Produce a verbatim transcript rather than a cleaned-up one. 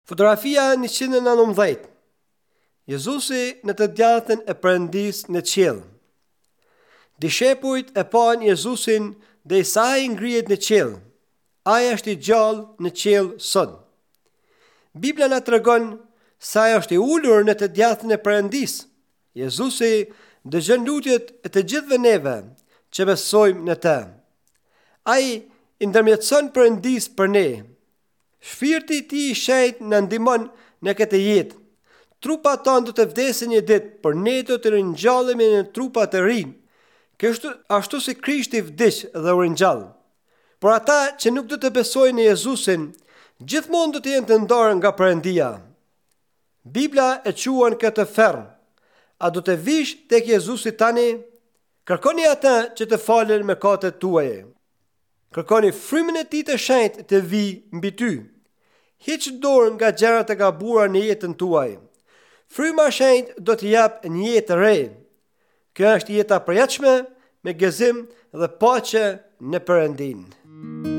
Fotografia njëqind e nëntëdhjetë. Jezusi në të djathtën e Perëndis në qiell. Dishepujt e pan Jezusin dhe sa ai ngrihet në qiell. Ai është i gjallë në qiell sot. Bibla na tregon se ai është i ulur në të djathtën e Perëndis. Jezusi dëgjon lutjet e të gjithëve neve që besojmë në të. Ai i ndërmjetëson Perëndis për ne. Shpirti i tij i shenjtë na ndihmon në këtë jetë. Trupat tonë do të vdesin një ditë, por ne do të ringjallemi në trupa të ri. Kështu ashtu si Krishti vdiq dhe u ringjall. Por ata që nuk do të besojnë në Jezusin, gjithmonë do të jenë të ndarë nga Perëndia. Bibla e quan këtë ferr. A do të vish tek Jezusi tani? Kërkoni atë që të falen mëkatet tuaja. Kërkoni frymën e tij të shenjtë të vijë mbi ty. Hiq dorë nga gjërat e gabuara në jetën tuaj. Fryma e shenjtë do të jap një jetë të re. Kjo është jeta e përjetshme me gëzim dhe paqe në Perëndin.